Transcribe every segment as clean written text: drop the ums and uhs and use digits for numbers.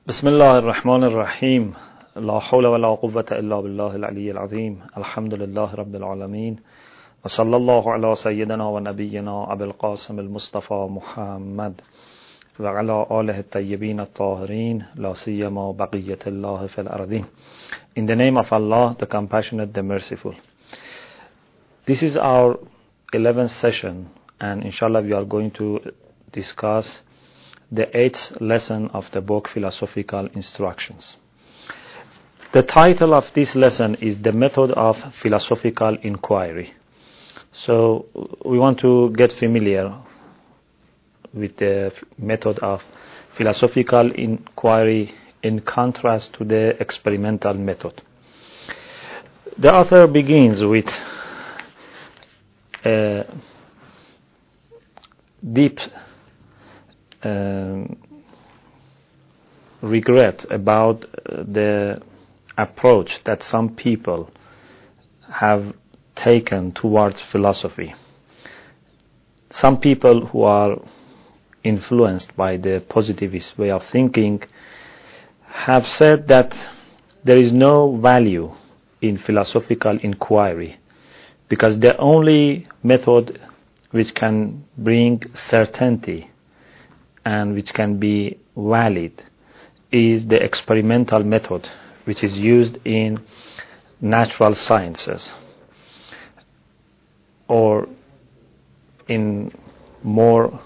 بسم الله الرحمن الرحيم لا حول ولا قوة إلا بالله العلي العظيم الحمد لله رب العالمين وصلى الله على سيدنا ونبينا أبي القاسم المصطفى محمد وعلى آله الطيبين الطاهرين لا سيما بقية الله في الأرضين. In the name of Allah, the compassionate, the merciful. This is our 11th session, and inshallah we are going to discuss the 8th lesson of the book Philosophical Instructions. The title of this lesson is The Method of Philosophical Inquiry. So we want to get familiar with the method of philosophical inquiry in contrast to the experimental method. The author begins with a deep regret about the approach that some people have taken towards philosophy. Some people who are influenced by the positivist way of thinking have said that there is no value in philosophical inquiry because the only method which can bring certainty and which can be valid is the experimental method which is used in natural sciences, or in more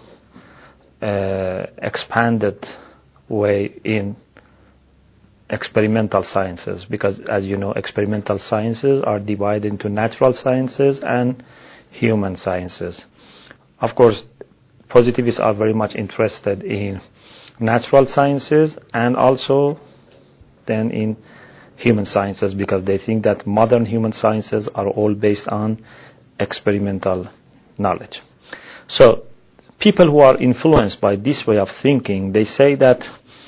expanded way in experimental sciences, because as you know, experimental sciences are divided into natural sciences and human sciences. Of course, positivists are very much interested in natural sciences and also then in human sciences, because they think that modern human sciences are all based on experimental knowledge. So people who are influenced by this way of thinking, they say that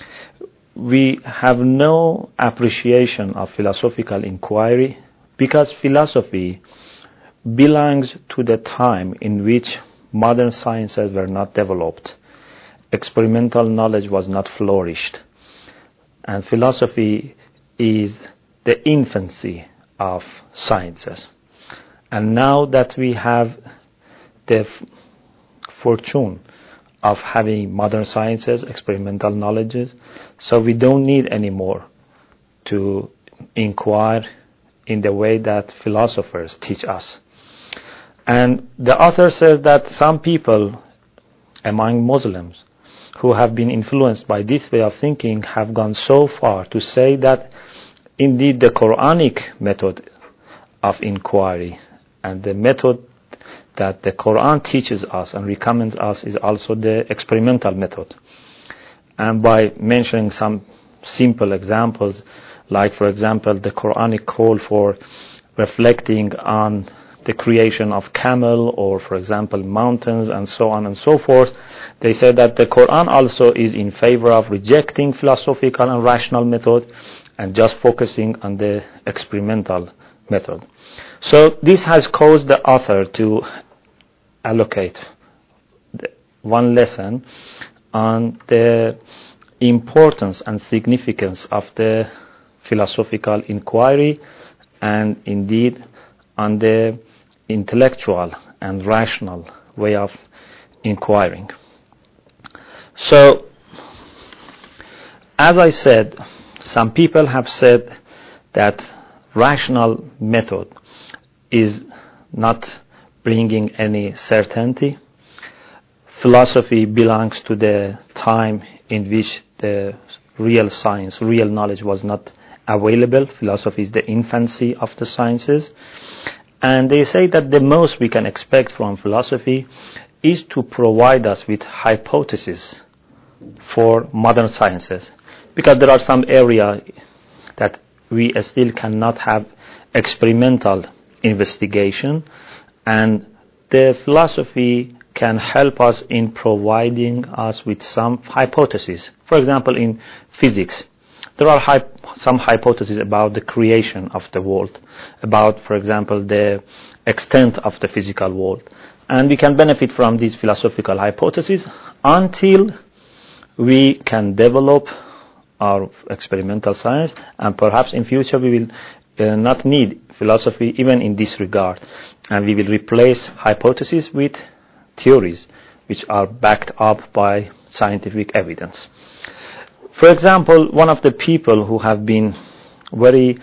we have no appreciation of philosophical inquiry because philosophy belongs to the time in which modern sciences were not developed, experimental knowledge was not flourished, and philosophy is the infancy of sciences. And now that we have the fortune of having modern sciences, experimental knowledges, so we don't need anymore to inquire in the way that philosophers teach us. And the author says that some people among Muslims who have been influenced by this way of thinking have gone so far to say that indeed the Quranic method of inquiry and the method that the Quran teaches us and recommends us is also the experimental method. And by mentioning some simple examples, like for example the Quranic call for reflecting on the creation of camel, or for example mountains, and so on and so forth, they say that the Quran also is in favor of rejecting philosophical and rational method and just focusing on the experimental method. So this has caused the author to allocate one lesson on the importance and significance of the philosophical inquiry, and indeed on the intellectual and rational way of inquiring. So, as I said, some people have said that rational method is not bringing any certainty. Philosophy belongs to the time in which the real science, real knowledge was not available. Philosophy is the infancy of the sciences. And they say that the most we can expect from philosophy is to provide us with hypotheses for modern sciences, because there are some areas that we still cannot have experimental investigation, and the philosophy can help us in providing us with some hypotheses. For example, in physics, there are some hypotheses about the creation of the world, about, for example, the extent of the physical world. And we can benefit from these philosophical hypotheses until we can develop our experimental science, and perhaps in future we will not need philosophy even in this regard, and we will replace hypotheses with theories which are backed up by scientific evidence. For example, one of the people who have been very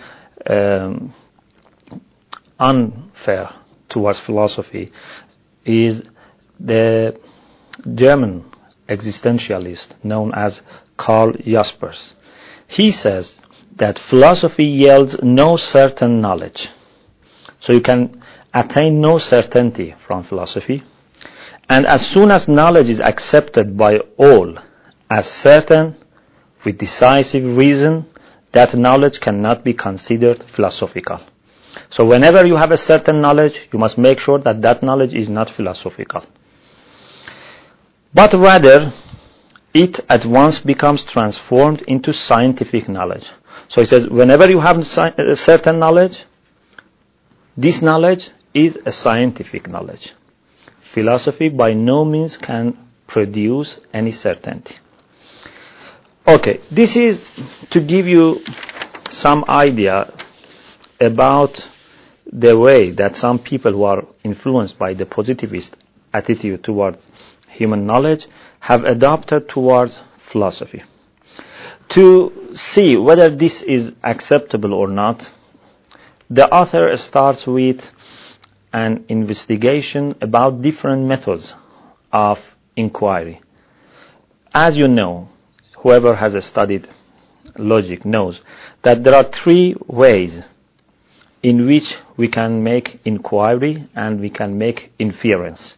unfair towards philosophy is the German existentialist known as Karl Jaspers. He says that philosophy yields no certain knowledge. So you can attain no certainty from philosophy. And as soon as knowledge is accepted by all as certain, with decisive reason, that knowledge cannot be considered philosophical. So whenever you have a certain knowledge, you must make sure that that knowledge is not philosophical, but rather it at once becomes transformed into scientific knowledge. So he says, whenever you have a certain knowledge, this knowledge is a scientific knowledge. Philosophy by no means can produce any certainty. Okay, this is to give you some idea about the way that some people who are influenced by the positivist attitude towards human knowledge have adopted towards philosophy. To see whether this is acceptable or not, the author starts with an investigation about different methods of inquiry. As you know, whoever has studied logic knows that there are three ways in which we can make inquiry and we can make inference.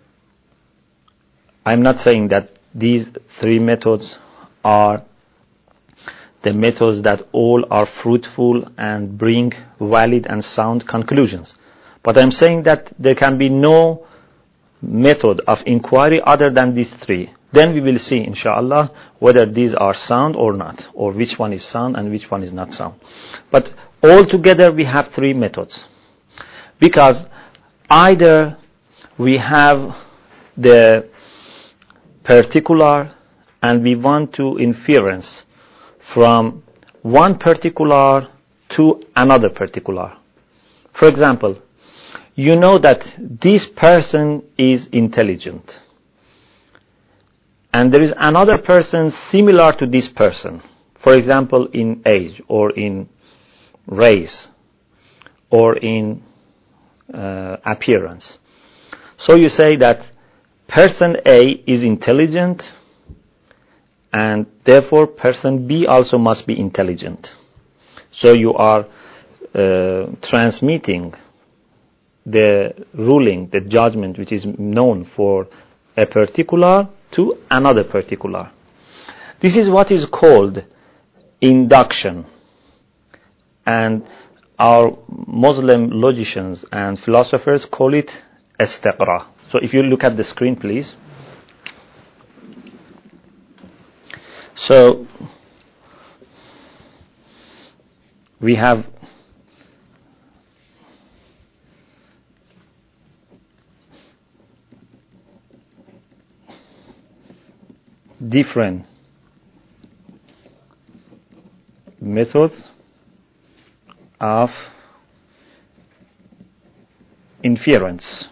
I'm not saying that these three methods are the methods that all are fruitful and bring valid and sound conclusions. But I'm saying that there can be no method of inquiry other than these three. Then we will see, inshallah, whether these are sound or not, or which one is sound and which one is not sound. But altogether we have three methods. Because either we have the particular and we want to inference from one particular to another particular. For example, you know that this person is intelligent, and there is another person similar to this person, for example, in age or in race or in appearance. So you say that person A is intelligent, and therefore person B also must be intelligent. So you are transmitting the ruling, the judgment which is known for a particular to another particular. This is what is called induction, and our Muslim logicians and philosophers call it istiqra. So if you look at the screen, please. So we have different methods of inference.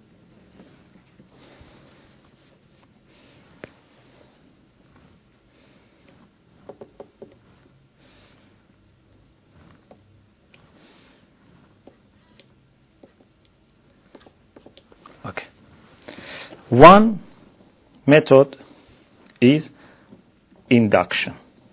Okay. One method is induction.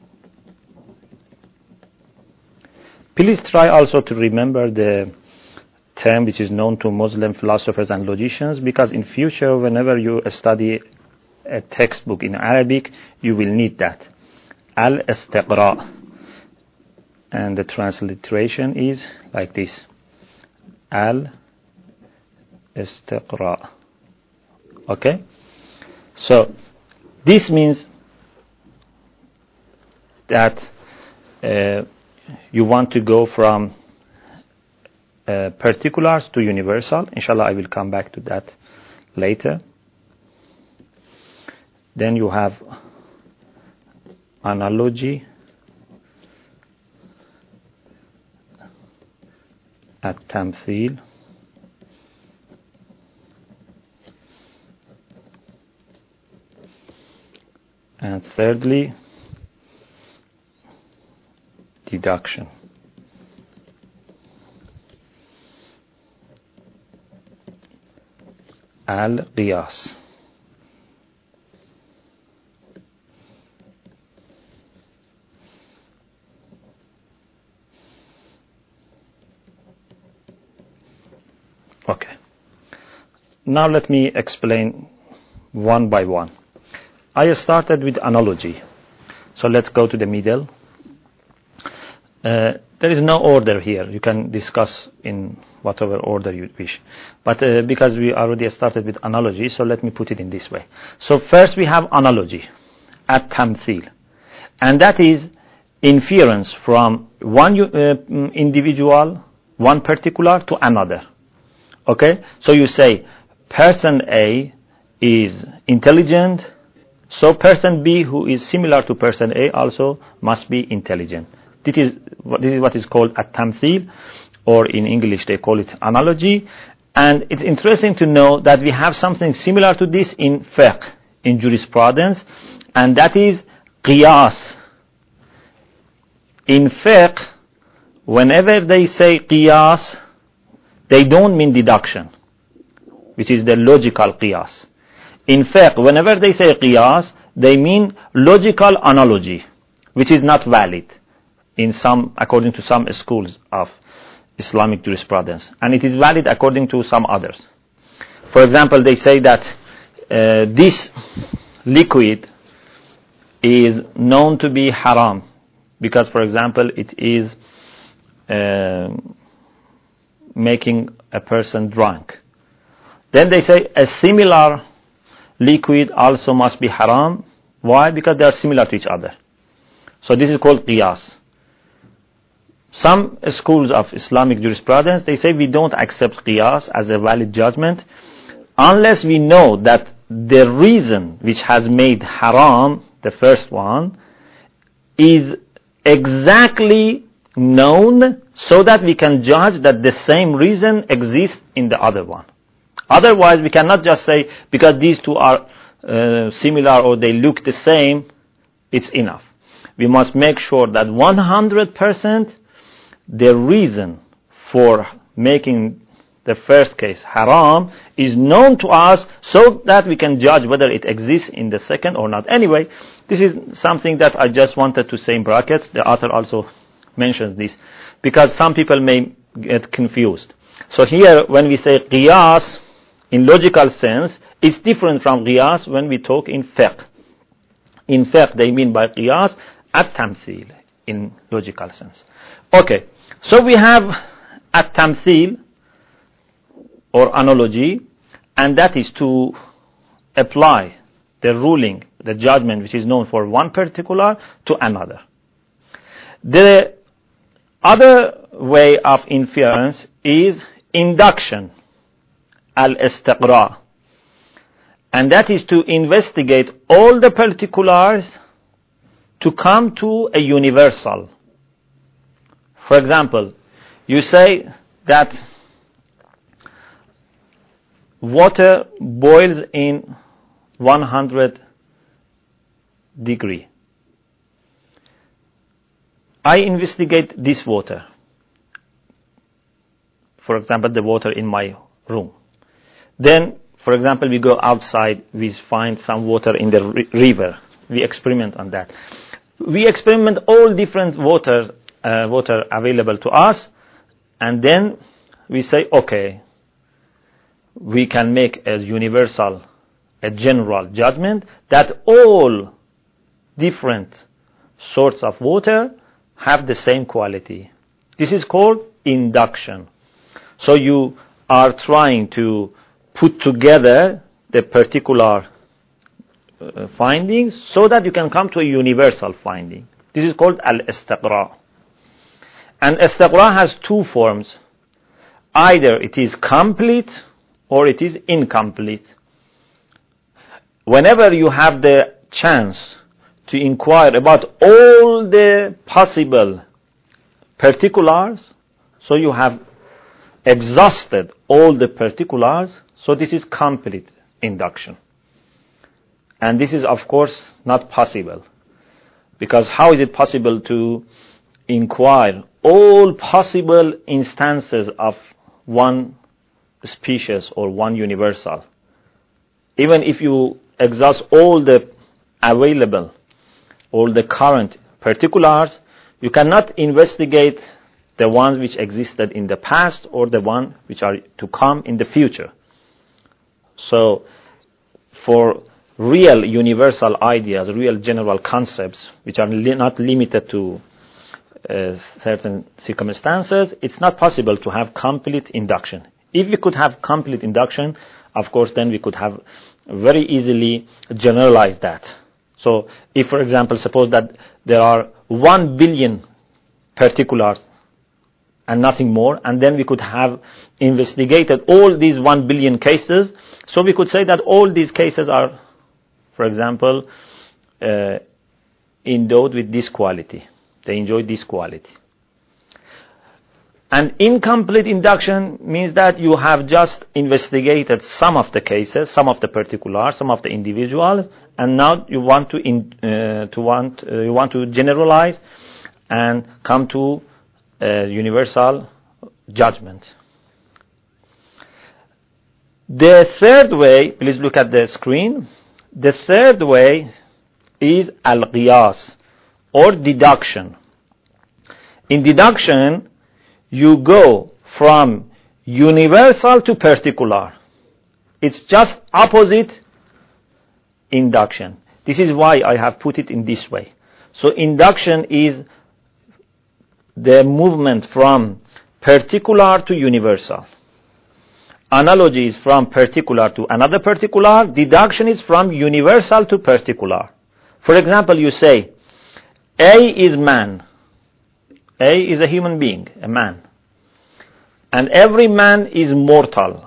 Please try also to remember the term which is known to Muslim philosophers and logicians, because in future whenever you study a textbook in Arabic you will need that. Al-istiqra, and the transliteration is like this: Al-istiqra. Okay? So this means that you want to go from particulars to universal. Inshallah, I will come back to that later. Then you have analogy التمثيل and thirdly deduction. القياس. Okay. Now let me explain one by one. I started with analogy. So let's go to the middle. There is no order here. You can discuss in whatever order you wish. But because we already started with analogy, so let me put it in this way. So first we have analogy, at-tamthil. And that is inference from one individual, one particular, to another. Okay? So you say, person A is intelligent, so person B, who is similar to person A, also must be intelligent. This is what is called at-tamthil, or in English they call it analogy. And it's interesting to know that we have something similar to this in fiqh, in jurisprudence, and that is qiyas. In fiqh, whenever they say qiyas, they don't mean deduction, which is the logical qiyas. In fiqh, whenever they say qiyas, they mean logical analogy, which is not valid according to some schools of Islamic jurisprudence, and it is valid according to some others. For example, they say that this liquid is known to be haram because, for example, it is making a person drunk. Then they say a similar liquid also must be haram. Why? Because they are similar to each other. So this is called qiyas. Some schools of Islamic jurisprudence, they say we don't accept qiyas as a valid judgment unless we know that the reason which has made haram, the first one, is exactly known so that we can judge that the same reason exists in the other one. Otherwise, we cannot just say because these two are similar or they look the same, it's enough. We must make sure that 100% the reason for making the first case haram is known to us so that we can judge whether it exists in the second or not. Anyway, this is something that I just wanted to say in brackets. The author also mentions this because some people may get confused. So here when we say qiyas in logical sense, it's different from qiyas when we talk in fiqh. In fiqh they mean by qiyas at-tamthil in logical sense. Okay, so we have at-tamthil or analogy, and that is to apply the ruling, the judgment which is known for one particular to another. The other way of inference is induction, al-istiqra', and that is to investigate all the particulars to come to a universal. For example, you say that water boils in 100 degrees. I investigate this water. For example, the water in my room. Then, for example, we go outside, we find some water in the river. We experiment on that. We experiment all different water available to us, and then we say, okay, we can make a universal, a general judgment that all different sorts of water have the same quality. This is called induction. So you are trying to put together the particular findings so that you can come to a universal finding. This is called al-istiqra'. And istiqra' has two forms. Either it is complete or it is incomplete. Whenever you have the chance to inquire about all the possible particulars, so you have exhausted all the particulars, so this is complete induction. And this is, of course, not possible. Because how is it possible to inquire all possible instances of one species or one universal? Even if you exhaust all the available, all the current particulars, you cannot investigate the ones which existed in the past or the ones which are to come in the future. So, for real universal ideas, real general concepts, which are not limited to certain circumstances, it's not possible to have complete induction. If we could have complete induction, of course, then we could have very easily generalized that. So, if, for example, suppose that there are 1 billion particulars and nothing more, and then we could have investigated all these 1 billion cases, so we could say that all these cases are, for example, endowed with this quality. They enjoy this quality. And incomplete induction means that you have just investigated some of the cases, some of the particulars, some of the individuals, and now you want to generalize and come to a universal judgment. The third way, please look at the screen. The third way is al-qiyas, or deduction. In deduction, you go from universal to particular. It's just opposite induction. This is why I have put it in this way. So induction is the movement from particular to universal. Analogy is from particular to another particular. Deduction is from universal to particular. For example, you say, A is man. A is a human being, a man. And every man is mortal.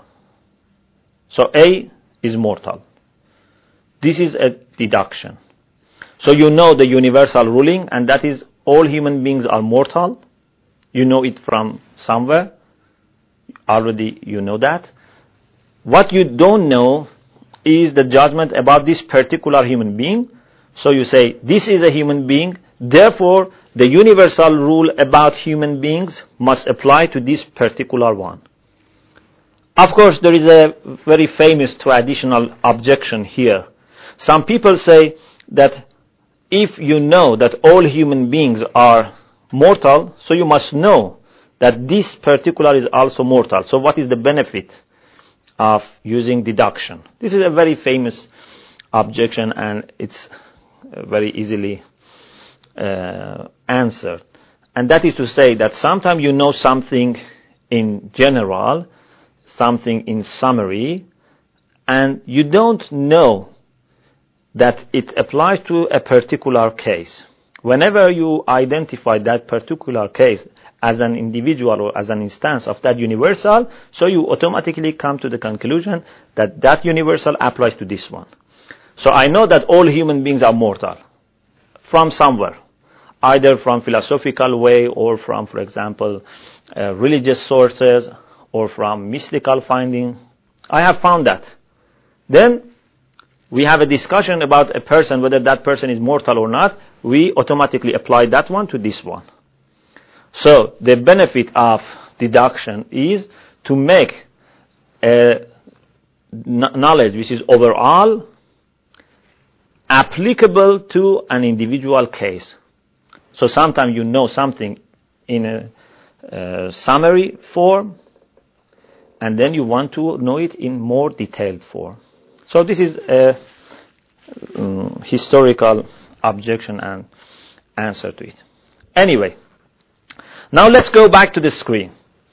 So A is mortal. This is a deduction. So you know the universal ruling, and that is all human beings are mortal. You know it from somewhere. Already you know that. What you don't know is the judgment about this particular human being. So you say, this is a human being, therefore the universal rule about human beings must apply to this particular one. Of course, there is a very famous traditional objection here. Some people say that if you know that all human beings are mortal, so you must know that this particular is also mortal. So what is the benefit of using deduction? This is a very famous objection, and it's very easily answered. And that is to say that sometimes you know something in general, something in summary, and you don't know that it applies to a particular case. Whenever you identify that particular case as an individual or as an instance of that universal, so you automatically come to the conclusion that that universal applies to this one. So I know that all human beings are mortal from somewhere, either from philosophical way or from, for example, religious sources or from mystical finding. I have found that. Then we have a discussion about a person, whether that person is mortal or not. We automatically apply that one to this one. So the benefit of deduction is to make a knowledge which is overall applicable to an individual case. So sometimes you know something in a summary form, and then you want to know it in more detailed form. So this is a historical objection and answer to it. Anyway, now let's go back to the screen.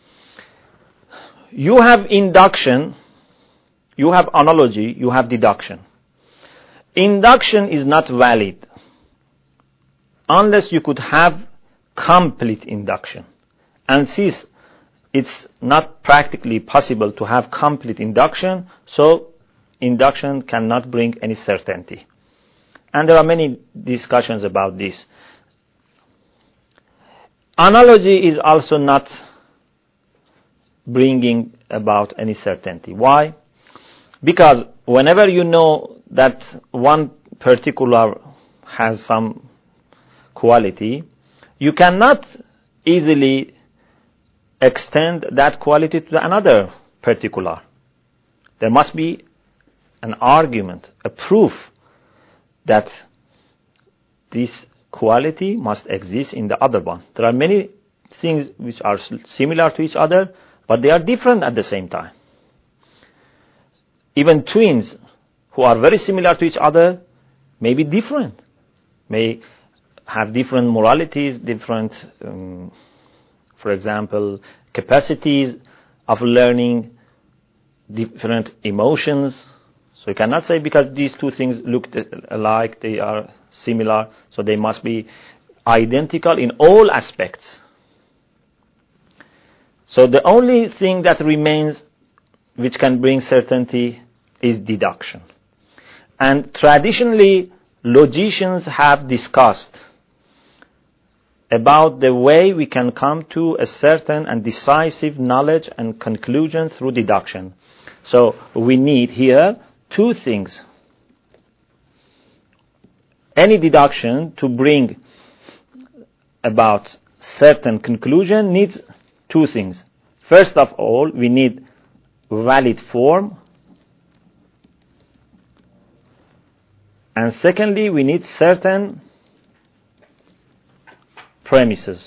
You have induction, you have analogy, you have deduction. Induction is not valid unless you could have complete induction. And since it's not practically possible to have complete induction, so induction cannot bring any certainty. And there are many discussions about this. Analogy is also not bringing about any certainty. Why? Because whenever you know that one particular has some quality, you cannot easily extend that quality to another particular. There must be an argument, a proof that this quality must exist in the other one. There are many things which are similar to each other, but they are different at the same time. Even twins who are very similar to each other may be different, may have different moralities, different, for example, capacities of learning, different emotions. So you cannot say because these two things look alike, they are similar, so they must be identical in all aspects. So the only thing that remains which can bring certainty is deduction. And traditionally, logicians have discussed about the way we can come to a certain and decisive knowledge and conclusion through deduction. So we need here two things. Any deduction to bring about certain conclusion needs two things. First of all, we need valid form. And secondly, we need certain premises.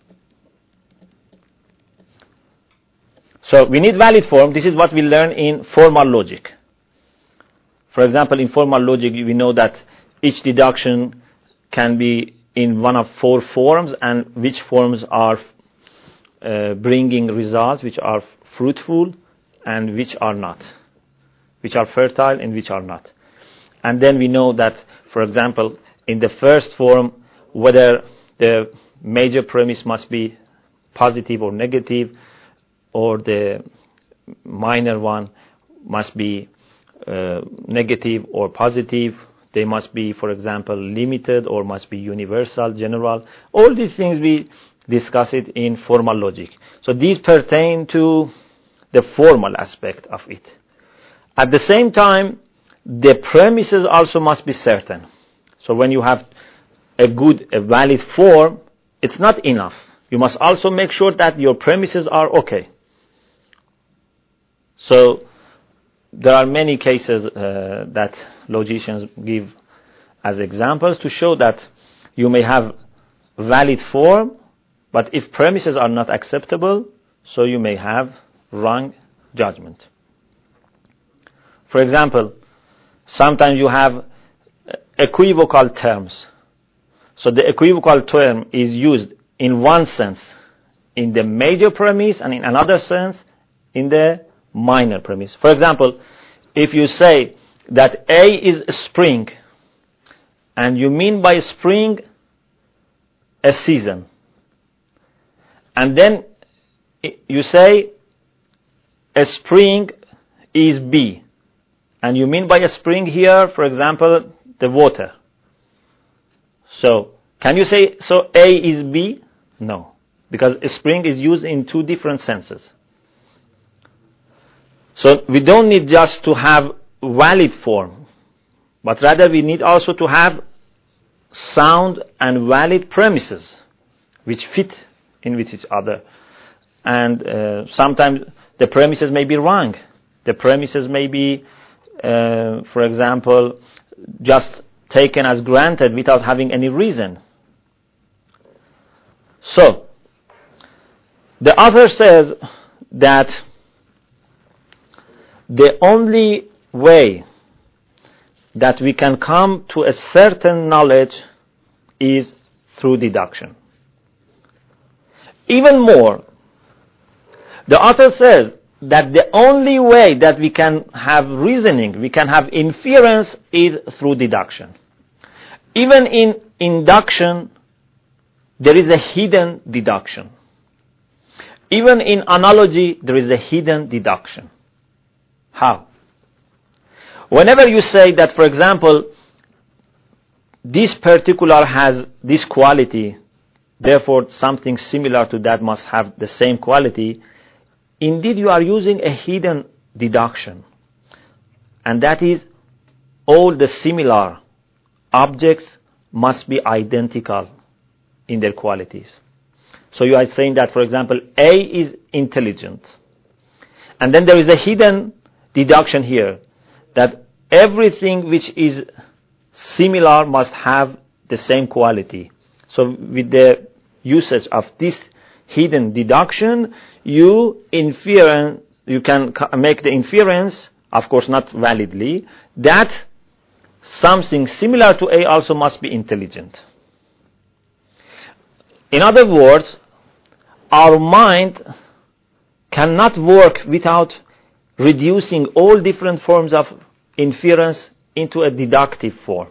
So we need valid form. This is what we learn in formal logic. For example, in formal logic, we know that each deduction can be in one of four forms, and which forms are bringing results which are fruitful and which are not, which are fertile and which are not. And then we know that, for example, in the first form, whether the major premise must be positive or negative, or the minor one must be negative or positive. They must be, for example, limited or must be universal, general. All these things we discuss it in formal logic. So these pertain to the formal aspect of it. At the same time, the premises also must be certain. So when you have a valid form, it's not enough. You must also make sure that your premises are okay. So there are many cases that logicians give as examples to show that you may have valid form, but if premises are not acceptable, so you may have wrong judgment. For example, sometimes you have equivocal terms. So the equivocal term is used in one sense in the major premise and in another sense in the minor premise. For example, if you say that A is a spring and you mean by spring a season, and then you say a spring is B, and you mean by a spring here, for example, the water. So, can you say, so A is B? No, because a spring is used in two different senses. So, we don't need just to have valid form, but rather we need also to have sound and valid premises which fit in with each other. And sometimes the premises may be wrong. The premises may be, for example, just taken as granted without having any reason. So, the author says that the only way that we can come to a certain knowledge is through deduction. Even more, the author says that the only way that we can have reasoning, we can have inference, is through deduction. Even in induction, there is a hidden deduction. Even in analogy, there is a hidden deduction. How? Whenever you say that, for example, this particular has this quality, therefore something similar to that must have the same quality, indeed you are using a hidden deduction, and that is all the similar objects must be identical in their qualities. So you are saying that, for example, A is intelligent, and then there is a hidden deduction here that everything which is similar must have the same quality. So with the usage of this hidden deduction, you can make the inference, of course not validly, that something similar to A also must be intelligent. In other words, our mind cannot work without reducing all different forms of inference into a deductive form.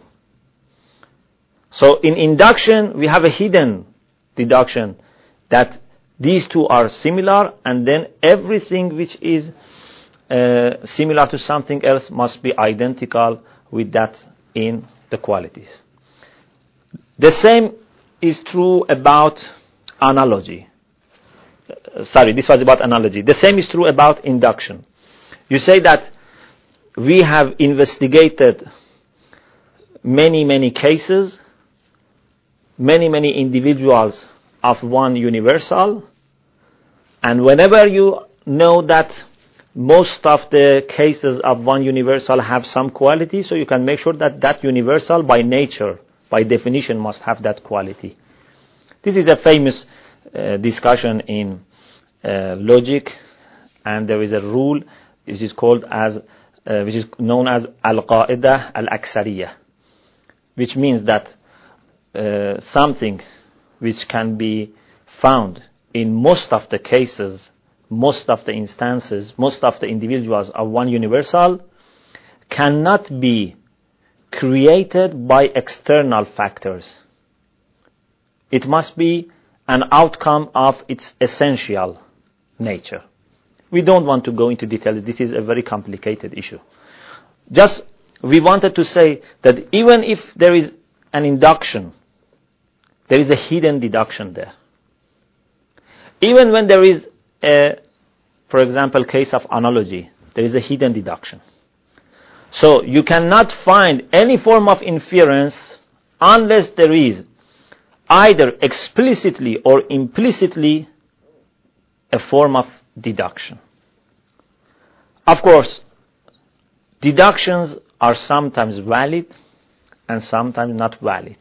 So in induction, we have a hidden deduction that these two are similar, and then everything which is similar to something else must be identical with that in the qualities. The same is true about analogy. This was about analogy. The same is true about induction. You say that we have investigated many cases, many individuals of one universal, and whenever you know that most of the cases of one universal have some quality, so you can make sure that that universal by nature, by definition, must have that quality. This is a famous discussion in logic, and there is a rule which is known as al-qaida al-aksariyah, which means that something which can be found in most of the cases, most of the instances, most of the individuals of one universal cannot be created by external factors. It must be an outcome of its essential nature. We don't want to go into details. This is a very complicated issue. Just we wanted to say that even if there is an induction, there is a hidden deduction there. Even when there is a, for example, case of analogy, there is a hidden deduction. So you cannot find any form of inference unless there is either explicitly or implicitly a form of deduction. Of course, deductions are sometimes valid and sometimes not valid.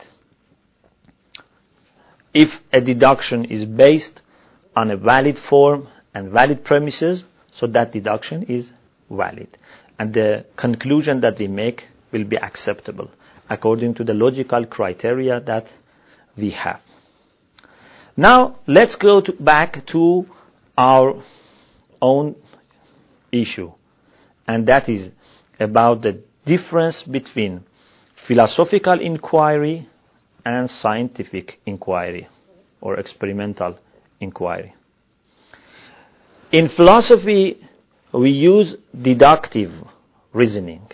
If a deduction is based on a valid form and valid premises, so that deduction is valid. And the conclusion that we make will be acceptable according to the logical criteria that we have. Now, let's go back to our own issue, and that is about the difference between philosophical inquiry and scientific inquiry or experimental inquiry. In philosophy, we use deductive reasoning.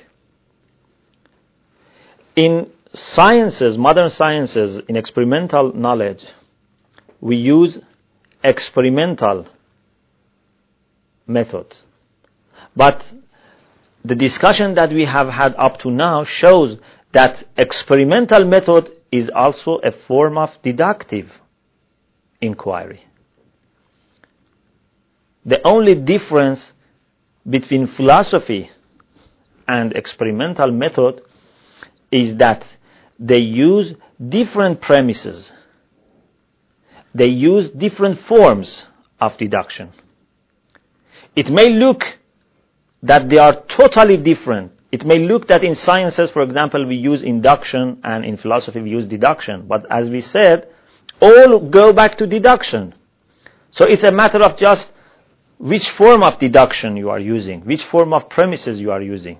In sciences, modern sciences, in experimental knowledge, we use experimental methods. But the discussion that we have had up to now shows that experimental method is also a form of deductive inquiry. The only difference between philosophy and experimental method is that they use different premises. They use different forms of deduction. It may look that they are totally different. It may look that in sciences, for example, we use induction, and in philosophy we use deduction. But as we said, all go back to deduction. So it's a matter of just which form of deduction you are using, which form of premises you are using.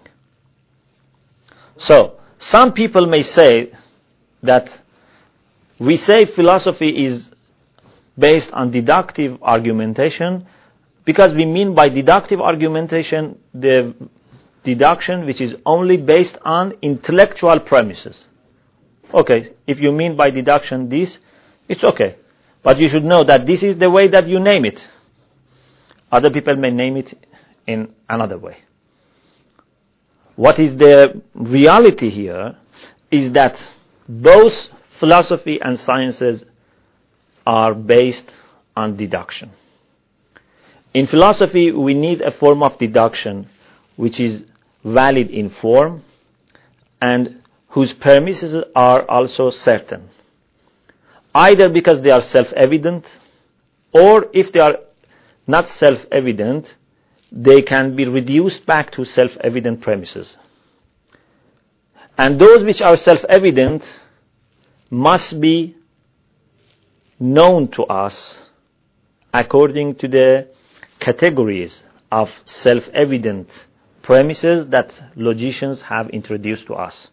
So some people may say that we say philosophy is based on deductive argumentation because we mean by deductive argumentation the deduction which is only based on intellectual premises. Okay, if you mean by deduction this, it's okay. But you should know that this is the way that you name it. Other people may name it in another way. What is the reality here is that both philosophy and sciences are based on deduction. In philosophy, we need a form of deduction which is valid in form and whose premises are also certain, either because they are self-evident, or if they are not self-evident, they can be reduced back to self-evident premises. And those which are self-evident must be known to us according to the categories of self-evident premises that logicians have introduced to us.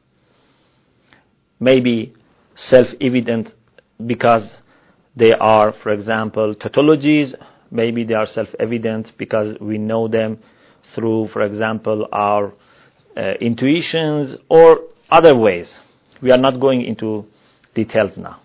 Maybe self-evident because they are, for example, tautologies. Maybe they are self-evident because we know them through, for example, our intuitions or other ways. We are not going into details now.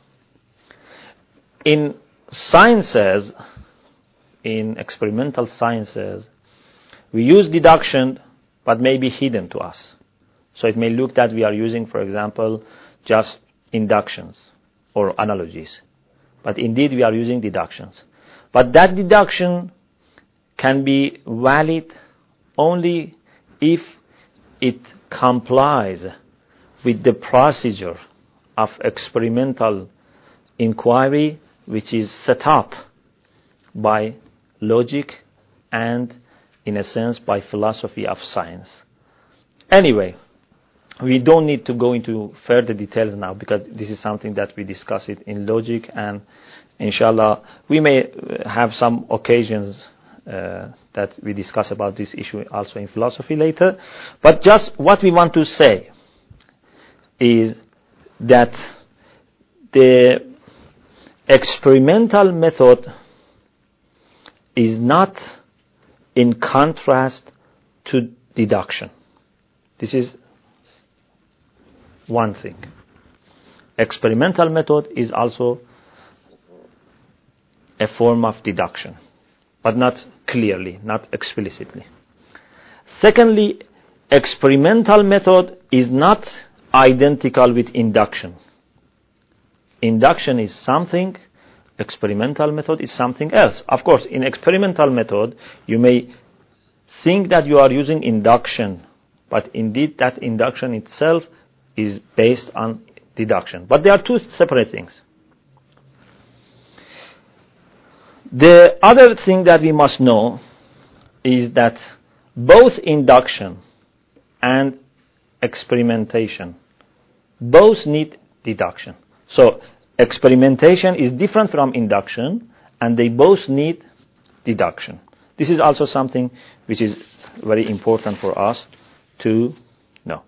In sciences, in experimental sciences, we use deduction, but may be hidden to us. So it may look that we are using, for example, just inductions or analogies. But indeed we are using deductions. But that deduction can be valid only if it complies with the procedure of experimental inquiry, which is set up by logic and, in a sense, by philosophy of science. Anyway, we don't need to go into further details now because this is something that we discuss it in logic, and inshallah we may have some occasions that we discuss about this issue also in philosophy later. But just what we want to say is that the experimental method is not in contrast to deduction. This is one thing. Experimental method is also a form of deduction, but not clearly, not explicitly. Secondly, experimental method is not identical with induction. Induction is something, experimental method is something else. Of course, in experimental method, you may think that you are using induction, but indeed that induction itself is based on deduction. But they are two separate things. The other thing that we must know is that both induction and experimentation both need deduction. So experimentation is different from induction, and they both need deduction. This is also something which is very important for us to know.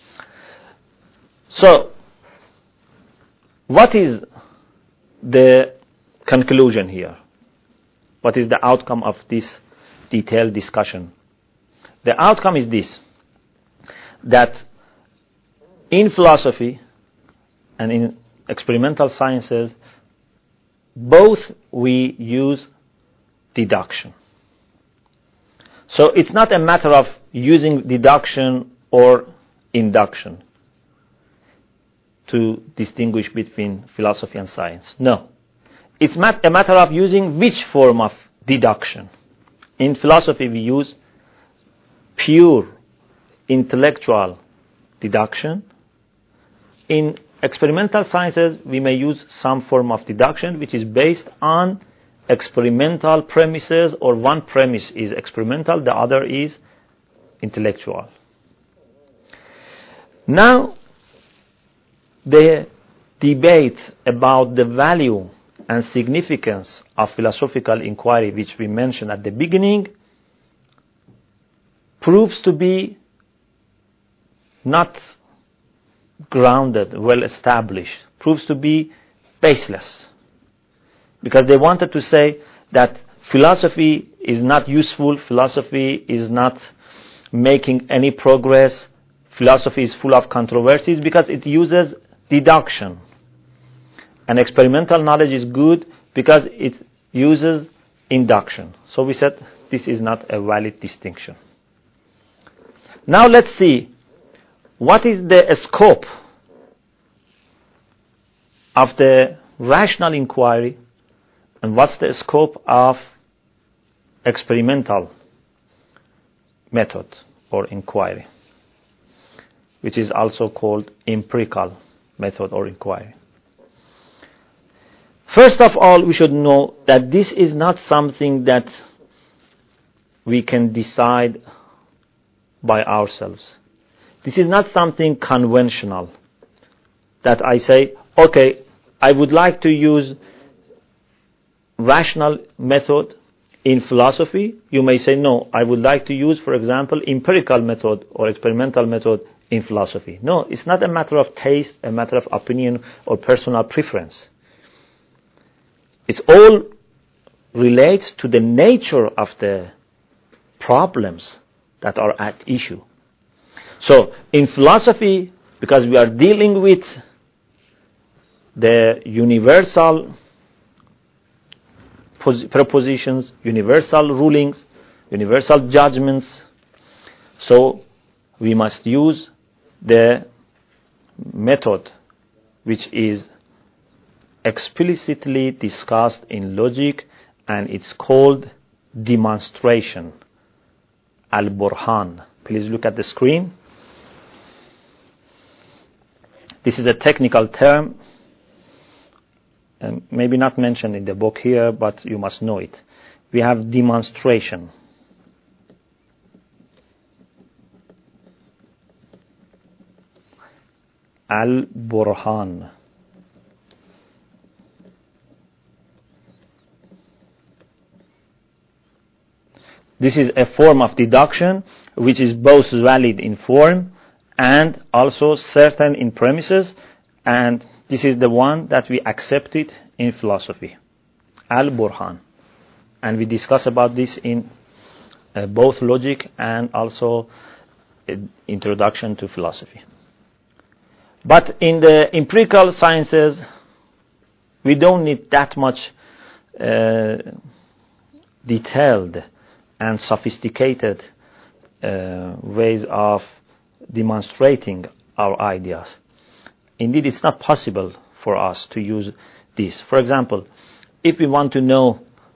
So, what is the conclusion here? What is the outcome of this detailed discussion? The outcome is this, that in philosophy and in experimental sciences, both we use deduction. So it's not a matter of using deduction or induction to distinguish between philosophy and science. No. It's a matter of using which form of deduction. In philosophy, we use pure intellectual deduction. In experimental sciences, we may use some form of deduction which is based on experimental premises, or one premise is experimental, the other is intellectual. Now, the debate about the value and significance of philosophical inquiry, which we mentioned at the beginning, proves to be not grounded, well established, proves to be baseless. Because they wanted to say that philosophy is not useful, philosophy is not making any progress, philosophy is full of controversies because it uses deduction. And experimental knowledge is good because it uses induction. So we said this is not a valid distinction. Now let's see what is the scope of the rational inquiry and what's the scope of experimental method or inquiry, which is also called empirical method or inquiry. First of all, we should know that this is not something that we can decide by ourselves. This is not something conventional that I say, okay, I would like to use rational method in philosophy. You may say, no, I would like to use, for example, empirical method or experimental method in philosophy. No, it's not a matter of taste, a matter of opinion or personal preference. It all relates to the nature of the problems that are at issue. So in philosophy, because we are dealing with the universal propositions, universal rulings, universal judgments, so we must use the method which is explicitly discussed in logic, and it's called demonstration, al-burhan. Please look at the screen. This is a technical term, maybe not mentioned in the book here, but you must know it. We have demonstration. Al-burhan. This is a form of deduction which is both valid in form and also certain in premises, and this is the one that we accepted in philosophy, al-burhan. And we discuss about this in both logic and also introduction to philosophy. But in the empirical sciences, we don't need that much detailed and sophisticated ways of demonstrating our ideas. Indeed, it's not possible for us to use this. For example, if we want to know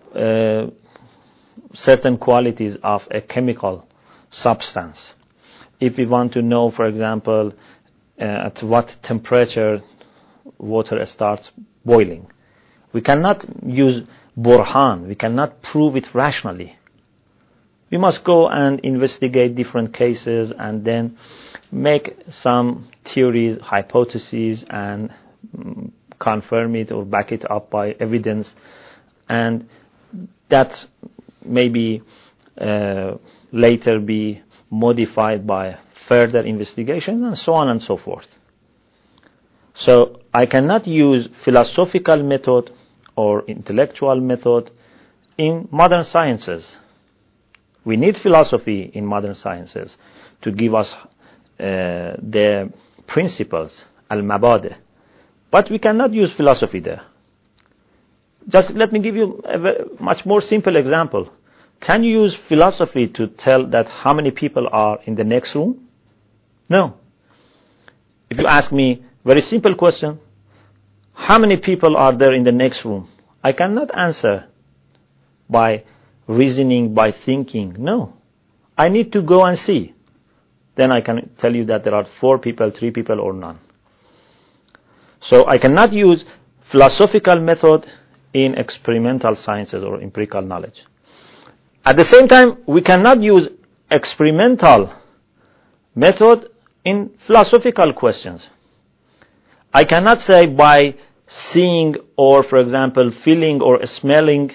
certain qualities of a chemical substance, if we want to know, for example, at what temperature water starts boiling, we cannot use burhan, we cannot prove it rationally. We must go and investigate different cases and then make some theories, hypotheses, and confirm it or back it up by evidence. And that maybe later be modified by further investigations and so on and so forth. So I cannot use philosophical method or intellectual method in modern sciences. We need philosophy in modern sciences to give us the principles, al-mabadi. But we cannot use philosophy there. Just let me give you a much more simple example. Can you use philosophy to tell that how many people are in the next room? No. If you ask me a very simple question, how many people are there in the next room? I cannot answer by reasoning, by thinking. No. I need to go and see. Then I can tell you that there are 4 people, 3 people, or none. So I cannot use philosophical method in experimental sciences or empirical knowledge. At the same time, we cannot use experimental method in philosophical questions. I cannot say by seeing or, for example, feeling or smelling,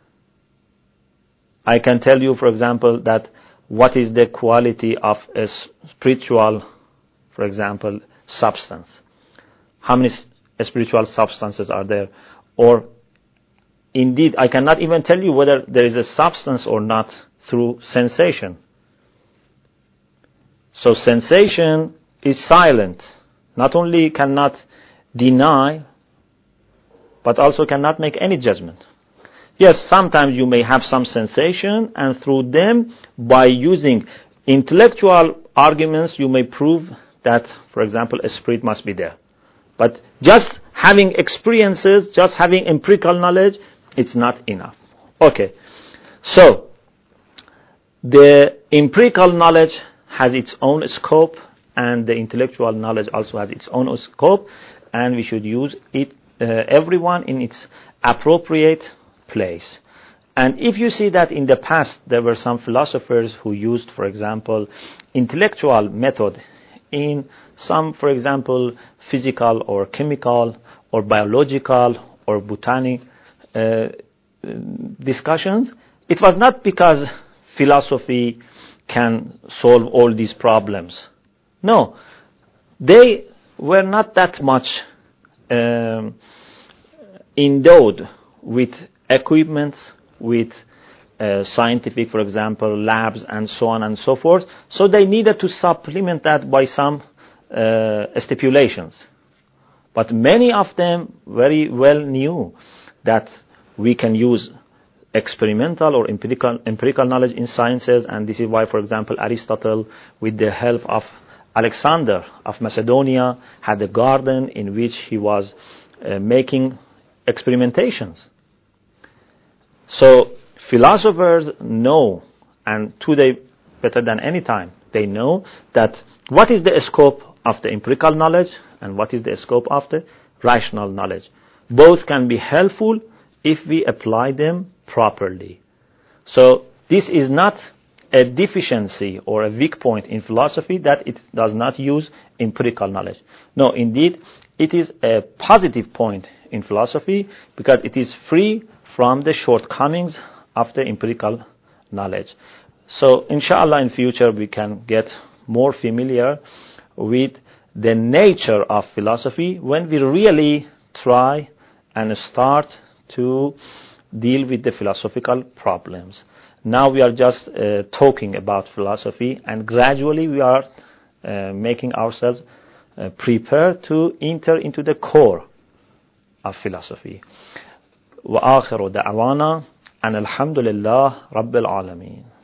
I can tell you, for example, that what is the quality of a spiritual, for example, substance. How many spiritual substances are there? Or indeed, I cannot even tell you whether there is a substance or not through sensation. So sensation is silent. Not only cannot deny, but also cannot make any judgment. Yes, sometimes you may have some sensation, and through them, by using intellectual arguments, you may prove that, for example, a spirit must be there. But just having experiences, just having empirical knowledge, it's not enough. Okay, so the empirical knowledge has its own scope, and the intellectual knowledge also has its own scope, and we should use it, everyone in its appropriate place. And if you see that in the past there were some philosophers who used, for example, intellectual method in some, for example, physical or chemical or biological or botanic discussions, it was not because philosophy can solve all these problems. No, they were not that much endowed with equipment, with scientific, for example, labs and so on and so forth. So they needed to supplement that by some stipulations. But many of them very well knew that we can use experimental or empirical knowledge in sciences, and this is why, for example, Aristotle, with the help of Alexander of Macedonia, had a garden in which he was making experimentations. So philosophers know, and today better than any time, they know that what is the scope of the empirical knowledge and what is the scope of the rational knowledge. Both can be helpful if we apply them properly. So this is not a deficiency or a weak point in philosophy that it does not use empirical knowledge. No, indeed, it is a positive point in philosophy because it is free from the shortcomings of the empirical knowledge. So, inshallah, in future we can get more familiar with the nature of philosophy when we really try and start to deal with the philosophical problems. Now we are just talking about philosophy, and gradually we are making ourselves prepared to enter into the core of philosophy. وآخر دعوانا أن الحمد لله رب العالمين.